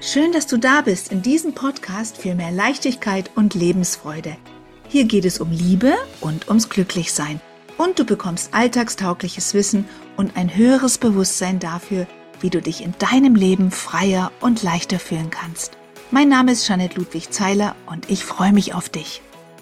Schön, dass du da bist in diesem Podcast für mehr Leichtigkeit und Lebensfreude. Hier geht es um Liebe und ums Glücklichsein. Und du bekommst alltagstaugliches Wissen und ein höheres Bewusstsein dafür, wie du dich in deinem Leben freier und leichter fühlen kannst. Mein Name ist Jeanette Ludwig-Zeiler und ich freue mich auf dich.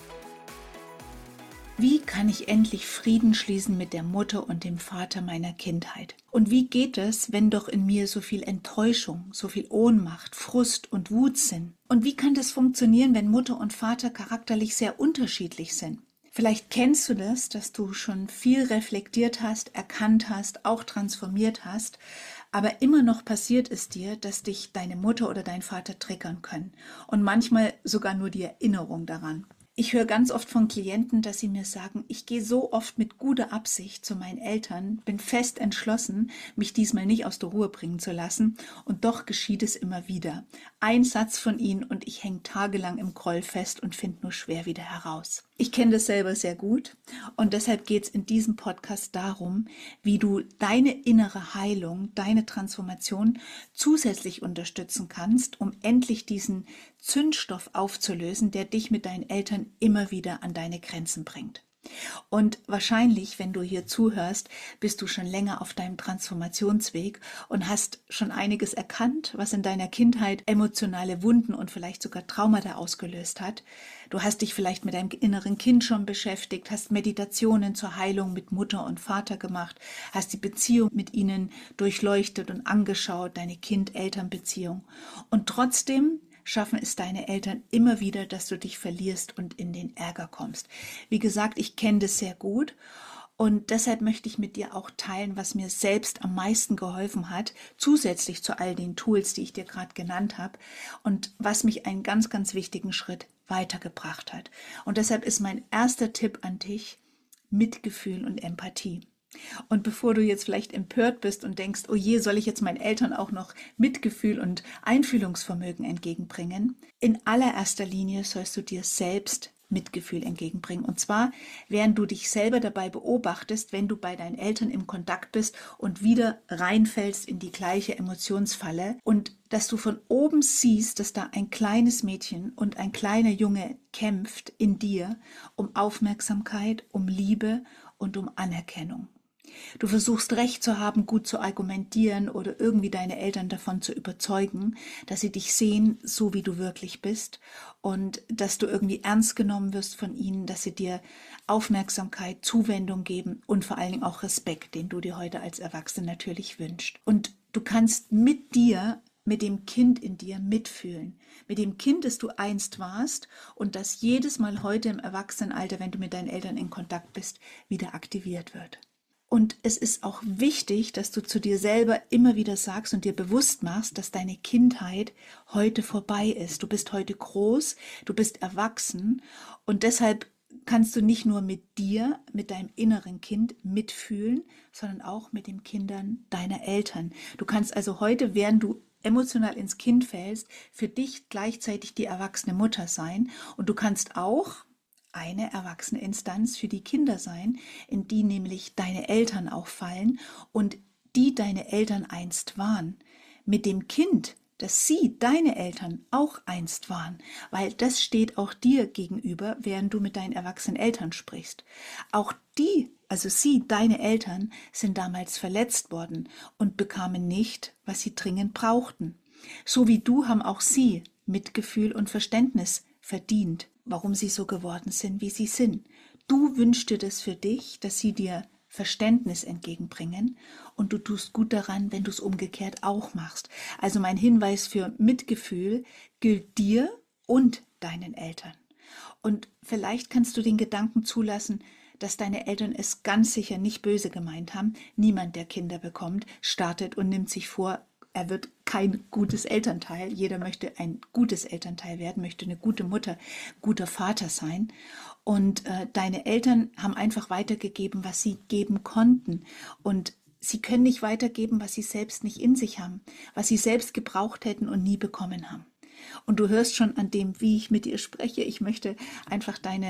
Wie kann ich endlich Frieden schließen mit der Mutter und dem Vater meiner Kindheit? Und wie geht es, wenn doch in mir so viel Enttäuschung, so viel Ohnmacht, Frust und Wut sind? Und wie kann das funktionieren, wenn Mutter und Vater charakterlich sehr unterschiedlich sind? Vielleicht kennst du das, dass du schon viel reflektiert hast, erkannt hast, auch transformiert hast, aber immer noch passiert es dir, dass dich deine Mutter oder dein Vater triggern können und manchmal sogar nur die Erinnerung daran. Ich höre ganz oft von Klienten, dass sie mir sagen, ich gehe so oft mit guter Absicht zu meinen Eltern, bin fest entschlossen, mich diesmal nicht aus der Ruhe bringen zu lassen und doch geschieht es immer wieder. Ein Satz von ihnen und ich hänge tagelang im Groll fest und finde nur schwer wieder heraus. Ich kenne das selber sehr gut und deshalb geht es in diesem Podcast darum, wie du deine innere Heilung, deine Transformation zusätzlich unterstützen kannst, um endlich diesen Zündstoff aufzulösen, der dich mit deinen Eltern immer wieder an deine Grenzen bringt. Und wahrscheinlich, wenn du hier zuhörst, bist du schon länger auf deinem Transformationsweg und hast schon einiges erkannt, was in deiner Kindheit emotionale Wunden und vielleicht sogar Traumata ausgelöst hat. Du hast dich vielleicht mit deinem inneren Kind schon beschäftigt, hast Meditationen zur Heilung mit Mutter und Vater gemacht, hast die Beziehung mit ihnen durchleuchtet und angeschaut, deine Kind-Eltern-Beziehung. Und trotzdem schaffen es deine Eltern immer wieder, dass du dich verlierst und in den Ärger kommst. Wie gesagt, ich kenne das sehr gut und deshalb möchte ich mit dir auch teilen, was mir selbst am meisten geholfen hat, zusätzlich zu all den Tools, die ich dir gerade genannt habe und was mich einen ganz, ganz wichtigen Schritt weitergebracht hat. Und deshalb ist mein erster Tipp an dich Mitgefühl und Empathie. Und bevor du jetzt vielleicht empört bist und denkst, oh je, soll ich jetzt meinen Eltern auch noch Mitgefühl und Einfühlungsvermögen entgegenbringen? In allererster Linie sollst du dir selbst Mitgefühl entgegenbringen. Und zwar, während du dich selber dabei beobachtest, wenn du bei deinen Eltern im Kontakt bist und wieder reinfällst in die gleiche Emotionsfalle und dass du von oben siehst, dass da ein kleines Mädchen und ein kleiner Junge kämpft in dir um Aufmerksamkeit, um Liebe und um Anerkennung. Du versuchst Recht zu haben, gut zu argumentieren oder irgendwie deine Eltern davon zu überzeugen, dass sie dich sehen, so wie du wirklich bist und dass du irgendwie ernst genommen wirst von ihnen, dass sie dir Aufmerksamkeit, Zuwendung geben und vor allen Dingen auch Respekt, den du dir heute als Erwachsene natürlich wünschst. Und du kannst mit dir, mit dem Kind in dir mitfühlen, mit dem Kind, das du einst warst und das jedes Mal heute im Erwachsenenalter, wenn du mit deinen Eltern in Kontakt bist, wieder aktiviert wird. Und es ist auch wichtig, dass du zu dir selber immer wieder sagst und dir bewusst machst, dass deine Kindheit heute vorbei ist. Du bist heute groß, du bist erwachsen und deshalb kannst du nicht nur mit dir, mit deinem inneren Kind mitfühlen, sondern auch mit den Kindern deiner Eltern. Du kannst also heute, während du emotional ins Kind fällst, für dich gleichzeitig die erwachsene Mutter sein und du kannst auch eine erwachsene Instanz für die Kinder sein, in die nämlich deine Eltern auch fallen und die deine Eltern einst waren. Mit dem Kind, dass sie, deine Eltern, auch einst waren, weil das steht auch dir gegenüber, während du mit deinen erwachsenen Eltern sprichst. Auch die, also sie, deine Eltern, sind damals verletzt worden und bekamen nicht, was sie dringend brauchten. So wie du haben auch sie Mitgefühl und Verständnis verdient, warum sie so geworden sind, wie sie sind. Du wünschst dir das für dich, dass sie dir Verständnis entgegenbringen und du tust gut daran, wenn du es umgekehrt auch machst. Also mein Hinweis für Mitgefühl gilt dir und deinen Eltern. Und vielleicht kannst du den Gedanken zulassen, dass deine Eltern es ganz sicher nicht böse gemeint haben. Niemand, der Kinder bekommt, startet und nimmt sich vor, er wird kein gutes Elternteil. Jeder möchte ein gutes Elternteil werden, möchte eine gute Mutter, guter Vater sein. Und deine Eltern haben einfach weitergegeben, was sie geben konnten. Und sie können nicht weitergeben, was sie selbst nicht in sich haben, was sie selbst gebraucht hätten und nie bekommen haben. Und du hörst schon an dem, wie ich mit dir spreche, ich möchte einfach deine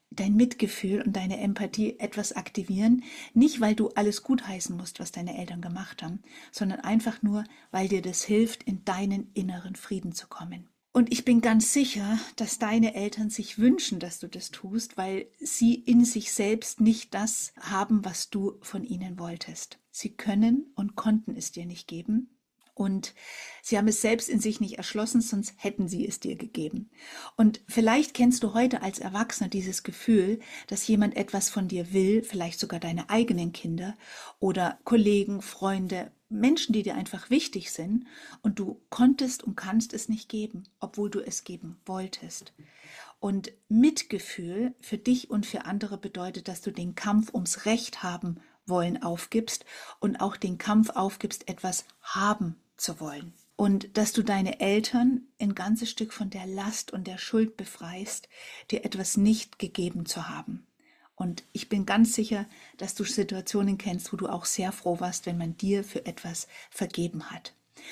dein Mitgefühl und deine Empathie etwas aktivieren, nicht weil du alles gutheißen musst, was deine Eltern gemacht haben, sondern einfach nur, weil dir das hilft, in deinen inneren Frieden zu kommen. Und ich bin ganz sicher, dass deine Eltern sich wünschen, dass du das tust, weil sie in sich selbst nicht das haben, was du von ihnen wolltest. Sie können und konnten es dir nicht geben. Und sie haben es selbst in sich nicht erschlossen, sonst hätten sie es dir gegeben. Und vielleicht kennst du heute als Erwachsener dieses Gefühl, dass jemand etwas von dir will, vielleicht sogar deine eigenen Kinder oder Kollegen, Freunde, Menschen, die dir einfach wichtig sind, und du konntest und kannst es nicht geben, obwohl du es geben wolltest. Und Mitgefühl für dich und für andere bedeutet, dass du den Kampf ums Recht haben wollen aufgibst und auch den Kampf aufgibst, etwas haben zu wollen. Und dass du deine Eltern ein ganzes Stück von der Last und der Schuld befreist, dir etwas nicht gegeben zu haben. Und ich bin ganz sicher, dass du Situationen kennst, wo du auch sehr froh warst, wenn man dir für etwas vergeben hat.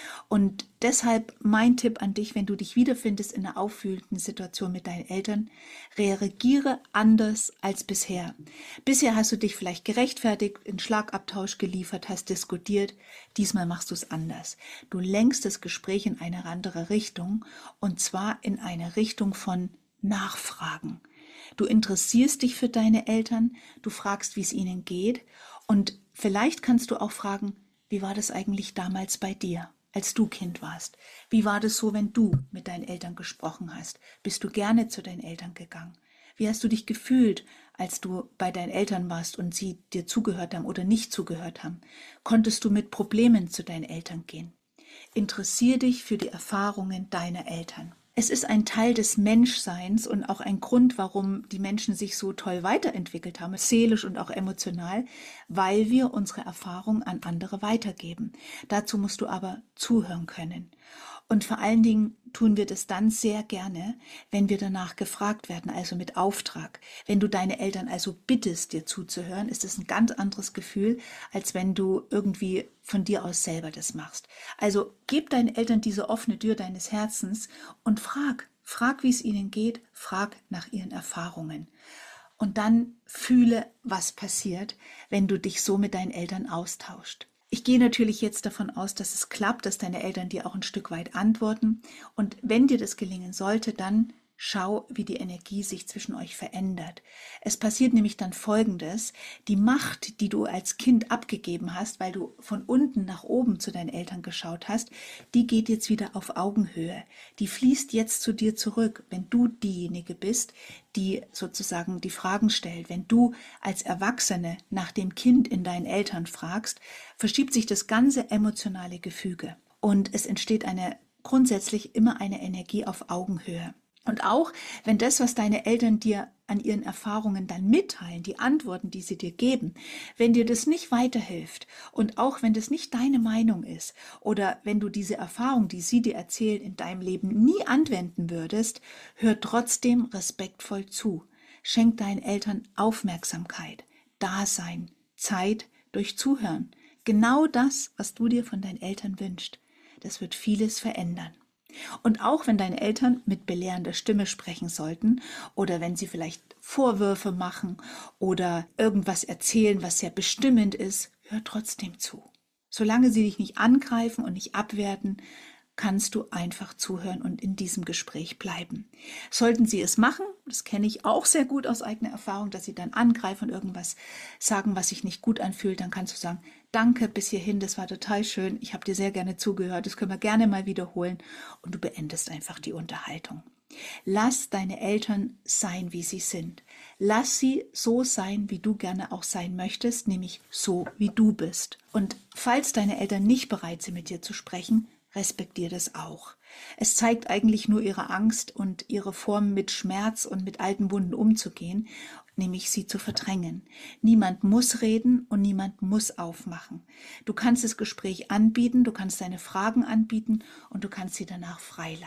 Und deshalb mein Tipp an dich, wenn du dich wiederfindest in einer aufwühlenden Situation mit deinen Eltern, reagiere anders als bisher. Bisher hast du dich vielleicht gerechtfertigt, in Schlagabtausch geliefert, hast diskutiert. Diesmal machst du es anders. Du lenkst das Gespräch in eine andere Richtung, und zwar in eine Richtung von Nachfragen. Du interessierst dich für deine Eltern, du fragst, wie es ihnen geht, und vielleicht kannst du auch fragen, wie war das eigentlich damals bei dir, als du Kind warst? Wie war das so, wenn du mit deinen Eltern gesprochen hast? Bist du gerne zu deinen Eltern gegangen? Wie hast du dich gefühlt, als du bei deinen Eltern warst und sie dir zugehört haben oder nicht zugehört haben? Konntest du mit Problemen zu deinen Eltern gehen? Interessier dich für die Erfahrungen deiner Eltern. Es ist ein Teil des Menschseins und auch ein Grund, warum die Menschen sich so toll weiterentwickelt haben, seelisch und auch emotional, weil wir unsere Erfahrungen an andere weitergeben. Dazu musst du aber zuhören können. Und vor allen Dingen tun wir das dann sehr gerne, wenn wir danach gefragt werden, also mit Auftrag. Wenn du deine Eltern also bittest, dir zuzuhören, ist es ein ganz anderes Gefühl, als wenn du irgendwie von dir aus selber das machst. Also gib deinen Eltern diese offene Tür deines Herzens und frag, wie es ihnen geht, frag nach ihren Erfahrungen. Und dann fühle, was passiert, wenn du dich so mit deinen Eltern austauscht. Ich gehe natürlich jetzt davon aus, dass es klappt, dass deine Eltern dir auch ein Stück weit antworten. Und wenn dir das gelingen sollte, dann schau, wie die Energie sich zwischen euch verändert. Es passiert nämlich dann Folgendes: Die Macht, die du als Kind abgegeben hast, weil du von unten nach oben zu deinen Eltern geschaut hast, die geht jetzt wieder auf Augenhöhe. Die fließt jetzt zu dir zurück, wenn du diejenige bist, die sozusagen die Fragen stellt. Wenn du als Erwachsene nach dem Kind in deinen Eltern fragst, verschiebt sich das ganze emotionale Gefüge und es entsteht grundsätzlich immer eine Energie auf Augenhöhe. Und auch wenn das, was deine Eltern dir an ihren Erfahrungen dann mitteilen, die Antworten, die sie dir geben, wenn dir das nicht weiterhilft und auch wenn das nicht deine Meinung ist oder wenn du diese Erfahrung, die sie dir erzählen, in deinem Leben nie anwenden würdest, hör trotzdem respektvoll zu. Schenk deinen Eltern Aufmerksamkeit, Dasein, Zeit durch Zuhören. Genau das, was du dir von deinen Eltern wünschst. Das wird vieles verändern. Und auch wenn deine Eltern mit belehrender Stimme sprechen sollten oder wenn sie vielleicht Vorwürfe machen oder irgendwas erzählen, was sehr bestimmend ist, hör trotzdem zu. Solange sie dich nicht angreifen und nicht abwerten, kannst du einfach zuhören und in diesem Gespräch bleiben. Sollten sie es machen, das kenne ich auch sehr gut aus eigener Erfahrung, dass sie dann angreifen und irgendwas sagen, was sich nicht gut anfühlt, dann kannst du sagen, danke bis hierhin, das war total schön, ich habe dir sehr gerne zugehört, das können wir gerne mal wiederholen, und du beendest einfach die Unterhaltung. Lass deine Eltern sein, wie sie sind. Lass sie so sein, wie du gerne auch sein möchtest, nämlich so, wie du bist. Und falls deine Eltern nicht bereit sind, mit dir zu sprechen, respektiere das auch. Es zeigt eigentlich nur ihre Angst und ihre Form, mit Schmerz und mit alten Wunden umzugehen, nämlich sie zu verdrängen. Niemand muss reden und niemand muss aufmachen. Du kannst das Gespräch anbieten, du kannst deine Fragen anbieten und du kannst sie danach freilassen.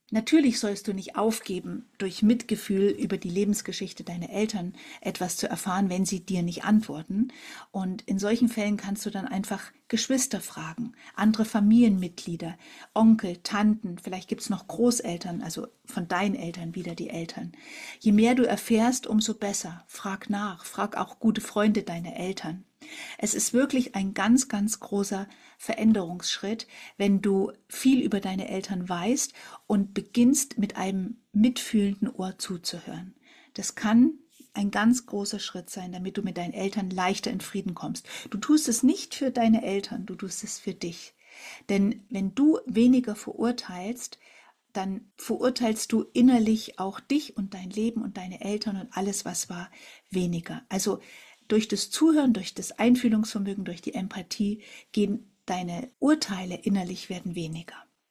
Natürlich sollst du nicht aufgeben, durch Mitgefühl über die Lebensgeschichte deiner Eltern etwas zu erfahren, wenn sie dir nicht antworten. Und in solchen Fällen kannst du dann einfach Geschwister fragen, andere Familienmitglieder, Onkel, Tanten, vielleicht gibt's noch Großeltern, also von deinen Eltern wieder die Eltern. Je mehr du erfährst, umso besser. Frag nach, frag auch gute Freunde deiner Eltern. Es ist wirklich ein ganz, ganz großer Veränderungsschritt, wenn du viel über deine Eltern weißt und beginnst mit einem mitfühlenden Ohr zuzuhören. Das kann ein ganz großer Schritt sein, damit du mit deinen Eltern leichter in Frieden kommst. Du tust es nicht für deine Eltern, du tust es für dich. Denn wenn du weniger verurteilst, dann verurteilst du innerlich auch dich und dein Leben und deine Eltern und alles, was war, weniger. Also durch das Zuhören, durch das Einfühlungsvermögen, durch die Empathie gehen deine Urteile innerlich werden weniger.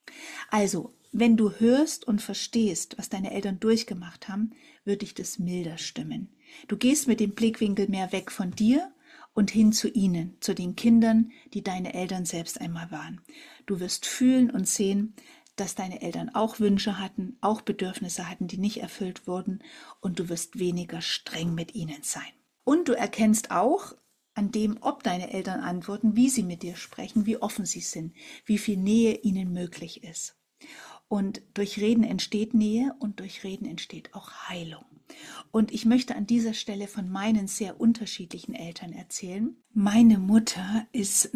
Also, wenn du hörst und verstehst, was deine Eltern durchgemacht haben, wird dich das milder stimmen. Du gehst mit dem Blickwinkel mehr weg von dir und hin zu ihnen, zu den Kindern, die deine Eltern selbst einmal waren. Du wirst fühlen und sehen, dass deine Eltern auch Wünsche hatten, auch Bedürfnisse hatten, die nicht erfüllt wurden, und du wirst weniger streng mit ihnen sein. Und du erkennst auch an dem, ob deine Eltern antworten, wie sie mit dir sprechen, wie offen sie sind, wie viel Nähe ihnen möglich ist. Und durch Reden entsteht Nähe und durch Reden entsteht auch Heilung. Und ich möchte an dieser Stelle von meinen sehr unterschiedlichen Eltern erzählen. Meine Mutter ist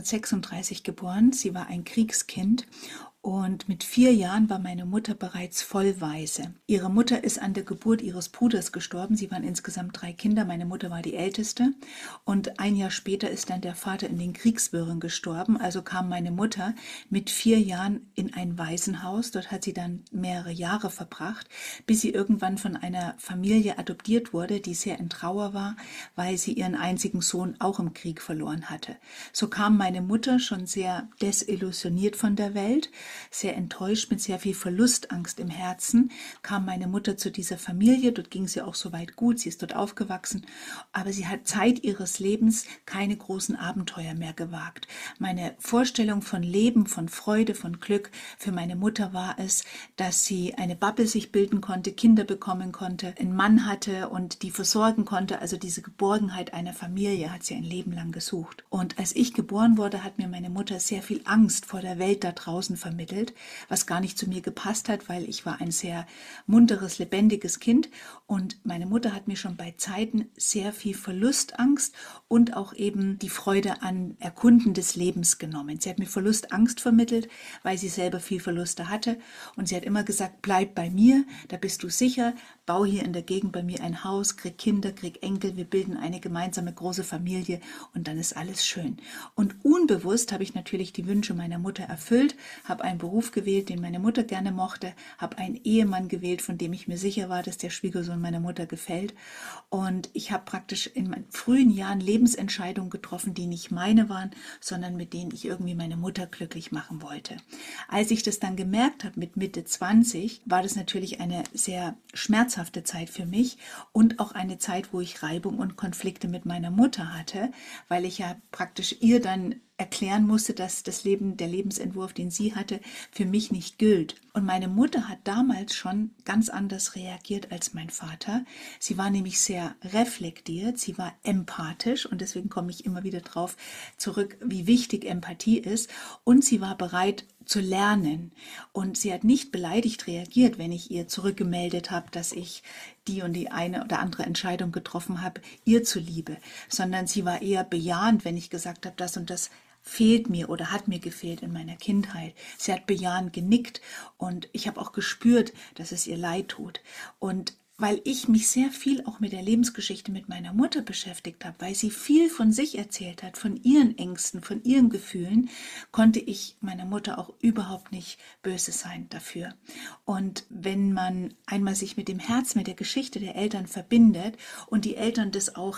1936 geboren. Sie war ein Kriegskind. Und mit 4 Jahren war meine Mutter bereits vollwaise. Ihre Mutter ist an der Geburt ihres Bruders gestorben. Sie waren insgesamt 3 Kinder. Meine Mutter war die älteste. Und ein Jahr später ist dann der Vater in den Kriegswirren gestorben. Also kam meine Mutter mit 4 Jahren in ein Waisenhaus. Dort hat sie dann mehrere Jahre verbracht, bis sie irgendwann von einer Familie adoptiert wurde, die sehr in Trauer war, weil sie ihren einzigen Sohn auch im Krieg verloren hatte. So kam meine Mutter schon sehr desillusioniert von der Welt, sehr enttäuscht, mit sehr viel Verlustangst im Herzen, kam meine Mutter zu dieser Familie. Dort ging es ihr auch soweit gut, sie ist dort aufgewachsen, aber sie hat Zeit ihres Lebens keine großen Abenteuer mehr gewagt. Meine Vorstellung von Leben, von Freude, von Glück für meine Mutter war es, dass sie eine Bubble sich bilden konnte, Kinder bekommen konnte, einen Mann hatte und die versorgen konnte. Also diese Geborgenheit einer Familie hat sie ein Leben lang gesucht. Und als ich geboren wurde, hat mir meine Mutter sehr viel Angst vor der Welt da draußen vermittelt, was gar nicht zu mir gepasst hat, weil ich war ein sehr munteres, lebendiges Kind, und meine Mutter hat mir schon bei Zeiten sehr viel Verlustangst und auch eben die Freude an Erkunden des Lebens genommen. Sie hat mir Verlustangst vermittelt, weil sie selber viel Verluste hatte, und sie hat immer gesagt, bleib bei mir, da bist du sicher, bau hier in der Gegend bei mir ein Haus, krieg Kinder, krieg Enkel, wir bilden eine gemeinsame große Familie und dann ist alles schön. Und unbewusst habe ich natürlich die Wünsche meiner Mutter erfüllt, habe einen Beruf gewählt, den meine Mutter gerne mochte, habe einen Ehemann gewählt, von dem ich mir sicher war, dass der Schwiegersohn meiner Mutter gefällt, und ich habe praktisch in meinen frühen Jahren Lebensentscheidungen getroffen, die nicht meine waren, sondern mit denen ich irgendwie meine Mutter glücklich machen wollte. Als ich das dann gemerkt habe mit Mitte 20, war das natürlich eine sehr schmerzhafte Zeit für mich und auch eine Zeit, wo ich Reibung und Konflikte mit meiner Mutter hatte, weil ich ja praktisch ihr dann erklären musste, dass das Leben, der Lebensentwurf, den sie hatte, für mich nicht gilt. Und meine Mutter hat damals schon ganz anders reagiert als mein Vater. Sie war nämlich sehr reflektiert, sie war empathisch, und deswegen komme ich immer wieder drauf zurück, wie wichtig Empathie ist, und sie war bereit zu lernen. Und sie hat nicht beleidigt reagiert, wenn ich ihr zurückgemeldet habe, dass ich die und die eine oder andere Entscheidung getroffen habe, ihr zuliebe, sondern sie war eher bejahend, wenn ich gesagt habe, das und das fehlt mir oder hat mir gefehlt in meiner Kindheit. Sie hat bejahend genickt, und ich habe auch gespürt, dass es ihr leid tut. Und weil ich mich sehr viel auch mit der Lebensgeschichte mit meiner Mutter beschäftigt habe, weil sie viel von sich erzählt hat, von ihren Ängsten, von ihren Gefühlen, konnte ich meiner Mutter auch überhaupt nicht böse sein dafür. Und wenn man einmal sich mit dem Herz, mit der Geschichte der Eltern verbindet und die Eltern das auch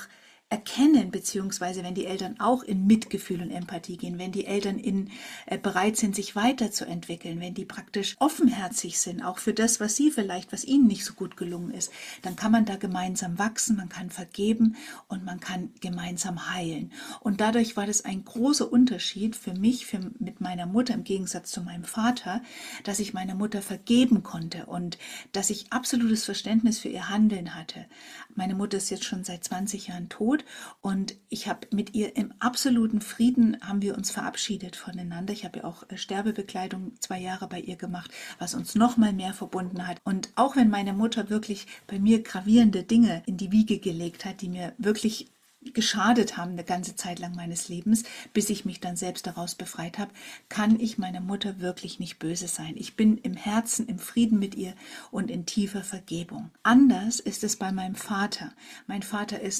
erkennen, beziehungsweise wenn die Eltern auch in Mitgefühl und Empathie gehen, wenn die Eltern bereit sind, sich weiterzuentwickeln, wenn die praktisch offenherzig sind, auch für das, was ihnen nicht so gut gelungen ist, dann kann man da gemeinsam wachsen, man kann vergeben und man kann gemeinsam heilen. Und dadurch war das ein großer Unterschied für mich, mit meiner Mutter im Gegensatz zu meinem Vater, dass ich meiner Mutter vergeben konnte und dass ich absolutes Verständnis für ihr Handeln hatte. Meine Mutter ist jetzt schon seit 20 Jahren tot und ich habe mit ihr im absoluten Frieden, haben wir uns verabschiedet voneinander. Ich habe ja auch Sterbebekleidung 2 Jahre bei ihr gemacht, was uns noch mal mehr verbunden hat. Und auch wenn meine Mutter wirklich bei mir gravierende Dinge in die Wiege gelegt hat, die mir wirklich geschadet haben eine ganze Zeit lang meines Lebens, bis ich mich dann selbst daraus befreit habe, kann ich meiner Mutter wirklich nicht böse sein. Ich bin im Herzen im Frieden mit ihr und in tiefer Vergebung. Anders ist es bei meinem Vater. Mein Vater ist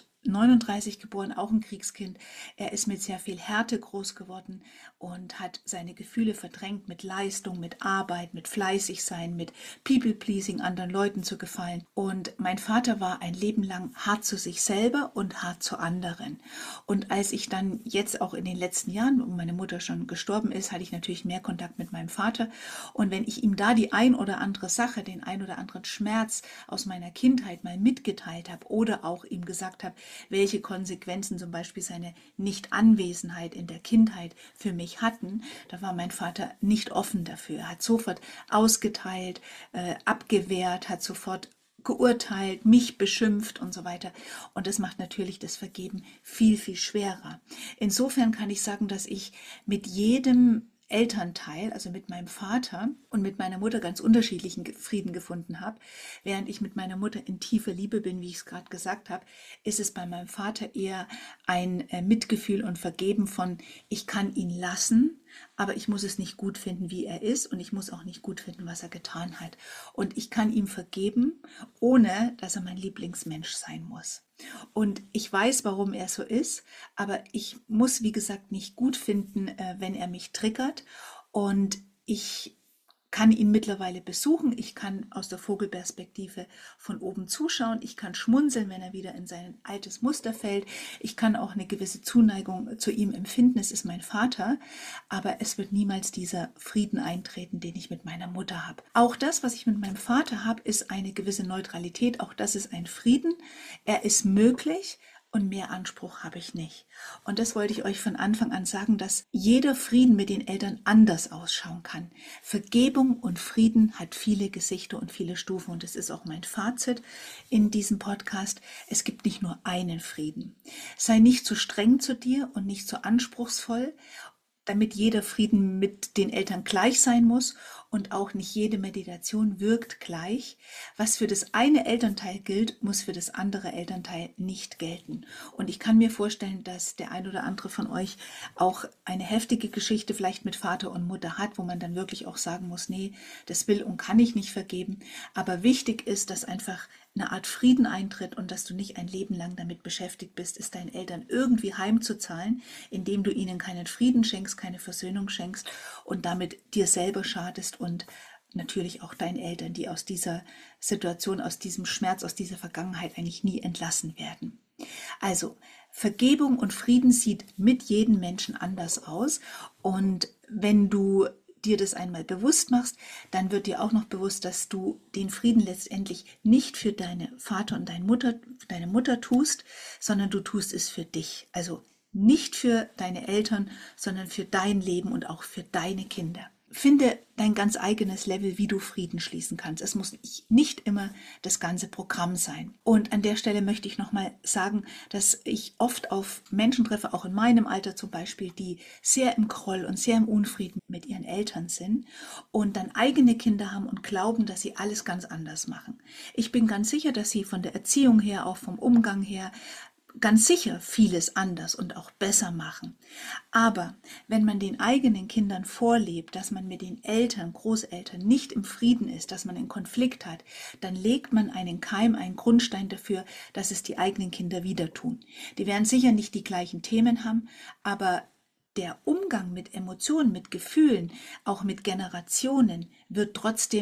1939 geboren, auch ein Kriegskind. Er ist mit sehr viel Härte groß geworden und hat seine Gefühle verdrängt mit Leistung, mit Arbeit, mit fleißig sein, mit People-Pleasing, anderen Leuten zu gefallen. Und mein Vater war ein Leben lang hart zu sich selber und hart zu anderen. Und als ich dann jetzt auch in den letzten Jahren, wo meine Mutter schon gestorben ist, hatte ich natürlich mehr Kontakt mit meinem Vater. Und wenn ich ihm da die ein oder andere Sache, den ein oder anderen Schmerz aus meiner Kindheit mal mitgeteilt habe oder auch ihm gesagt habe, welche Konsequenzen zum Beispiel seine Nichtanwesenheit in der Kindheit für mich hatten, da war mein Vater nicht offen dafür. Er hat sofort ausgeteilt, abgewehrt, hat sofort geurteilt, mich beschimpft und so weiter. Und das macht natürlich das Vergeben viel, viel schwerer. Insofern kann ich sagen, dass ich mit jedem Elternteil, also mit meinem Vater und mit meiner Mutter ganz unterschiedlichen Frieden gefunden habe. Während ich mit meiner Mutter in tiefer Liebe bin, wie ich es gerade gesagt habe, ist es bei meinem Vater eher ein Mitgefühl und Vergeben von, ich kann ihn lassen, aber ich muss es nicht gut finden, wie er ist und ich muss auch nicht gut finden, was er getan hat. Und ich kann ihm vergeben, ohne dass er mein Lieblingsmensch sein muss. Und ich weiß, warum er so ist, aber ich muss, wie gesagt, nicht gut finden, wenn er mich triggert. Und ich kann ihn mittlerweile besuchen, ich kann aus der Vogelperspektive von oben zuschauen, ich kann schmunzeln, wenn er wieder in sein altes Muster fällt, ich kann auch eine gewisse Zuneigung zu ihm empfinden, es ist mein Vater, aber es wird niemals dieser Frieden eintreten, den ich mit meiner Mutter habe. Auch das, was ich mit meinem Vater habe, ist eine gewisse Neutralität, auch das ist ein Frieden, er ist möglich, und mehr Anspruch habe ich nicht. Und das wollte ich euch von Anfang an sagen, dass jeder Frieden mit den Eltern anders ausschauen kann. Vergebung und Frieden hat viele Gesichter und viele Stufen. Und das ist auch mein Fazit in diesem Podcast. Es gibt nicht nur einen Frieden. Sei nicht zu streng zu dir und nicht zu anspruchsvoll, damit jeder Frieden mit den Eltern gleich sein muss und auch nicht jede Meditation wirkt gleich. Was für das eine Elternteil gilt, muss für das andere Elternteil nicht gelten. Und ich kann mir vorstellen, dass der ein oder andere von euch auch eine heftige Geschichte vielleicht mit Vater und Mutter hat, wo man dann wirklich auch sagen muss, nee, das will und kann ich nicht vergeben. Aber wichtig ist, dass einfach eine Art Frieden eintritt und dass du nicht ein Leben lang damit beschäftigt bist, es deinen Eltern irgendwie heimzuzahlen, indem du ihnen keinen Frieden schenkst, keine Versöhnung schenkst und damit dir selber schadest und natürlich auch deinen Eltern, die aus dieser Situation, aus diesem Schmerz, aus dieser Vergangenheit eigentlich nie entlassen werden. Also Vergebung und Frieden sieht mit jedem Menschen anders aus und wenn du dir das einmal bewusst machst, dann wird dir auch noch bewusst, dass du den Frieden letztendlich nicht für deine Vater und deine Mutter tust, sondern du tust es für dich. Also nicht für deine Eltern, sondern für dein Leben und auch für deine Kinder. Finde dein ganz eigenes Level, wie du Frieden schließen kannst. Es muss nicht immer das ganze Programm sein. Und an der Stelle möchte ich nochmal sagen, dass ich oft auf Menschen treffe, auch in meinem Alter zum Beispiel, die sehr im Groll und sehr im Unfrieden mit ihren Eltern sind und dann eigene Kinder haben und glauben, dass sie alles ganz anders machen. Ich bin ganz sicher, dass sie von der Erziehung her, auch vom Umgang her, ganz sicher vieles anders und auch besser machen. Aber wenn man den eigenen Kindern vorlebt, dass man mit den Eltern, Großeltern nicht im Frieden ist, dass man einen Konflikt hat, dann legt man einen Keim, einen Grundstein dafür, dass es die eigenen Kinder wieder tun. Die werden sicher nicht die gleichen Themen haben, aber der Umgang mit Emotionen, mit Gefühlen, auch mit Generationen wird trotzdem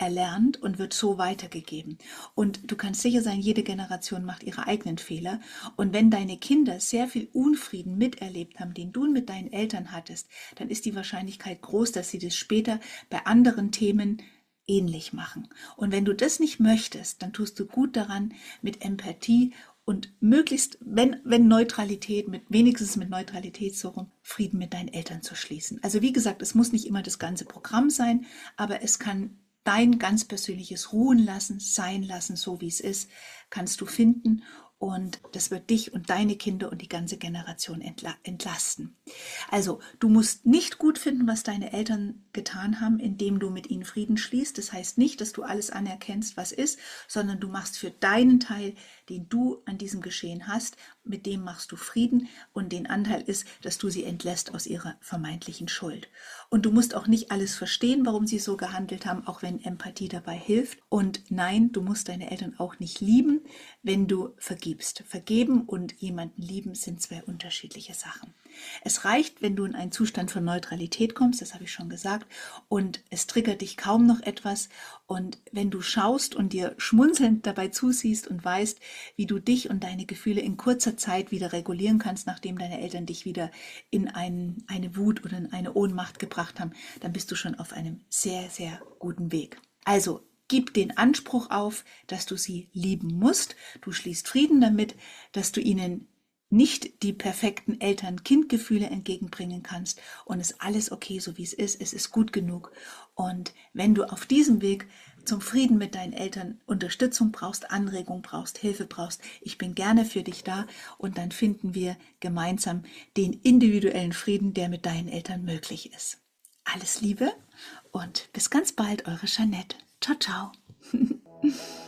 erlernt und wird so weitergegeben. Und du kannst sicher sein, jede Generation macht ihre eigenen Fehler. Und wenn deine Kinder sehr viel Unfrieden miterlebt haben, den du mit deinen Eltern hattest, dann ist die Wahrscheinlichkeit groß, dass sie das später bei anderen Themen ähnlich machen. Und wenn du das nicht möchtest, dann tust du gut daran, mit Empathie und möglichst, wenn Neutralität, wenigstens mit Neutralität so rum, Frieden mit deinen Eltern zu schließen. Also wie gesagt, es muss nicht immer das ganze Programm sein, aber es kann dein ganz persönliches Ruhen lassen, sein lassen, so wie es ist, kannst du finden. Und das wird dich und deine Kinder und die ganze Generation entlasten. Also, du musst nicht gut finden, was deine Eltern getan haben, indem du mit ihnen Frieden schließt. Das heißt nicht, dass du alles anerkennst, was ist, sondern du machst für deinen Teil, den du an diesem Geschehen hast, mit dem machst du Frieden. Und den Anteil ist, dass du sie entlässt aus ihrer vermeintlichen Schuld. Und du musst auch nicht alles verstehen, warum sie so gehandelt haben, auch wenn Empathie dabei hilft. Und nein, du musst deine Eltern auch nicht lieben, wenn du vergibst. Vergeben und jemanden lieben sind zwei unterschiedliche Sachen. Es reicht, wenn du in einen Zustand von Neutralität kommst, das habe ich schon gesagt, und es triggert dich kaum noch etwas. Und wenn du schaust und dir schmunzelnd dabei zusiehst und weißt, wie du dich und deine Gefühle in kurzer Zeit wieder regulieren kannst, nachdem deine Eltern dich wieder in eine Wut oder in eine Ohnmacht gebracht haben, dann bist du schon auf einem sehr, sehr guten Weg. Also, gib den Anspruch auf, dass du sie lieben musst. Du schließt Frieden damit, dass du ihnen nicht die perfekten Eltern-Kind-Gefühle entgegenbringen kannst und es ist alles okay, so wie es ist gut genug. Und wenn du auf diesem Weg zum Frieden mit deinen Eltern Unterstützung brauchst, Anregung brauchst, Hilfe brauchst, ich bin gerne für dich da und dann finden wir gemeinsam den individuellen Frieden, der mit deinen Eltern möglich ist. Alles Liebe und bis ganz bald, eure Jeanette. Ciao, ciao.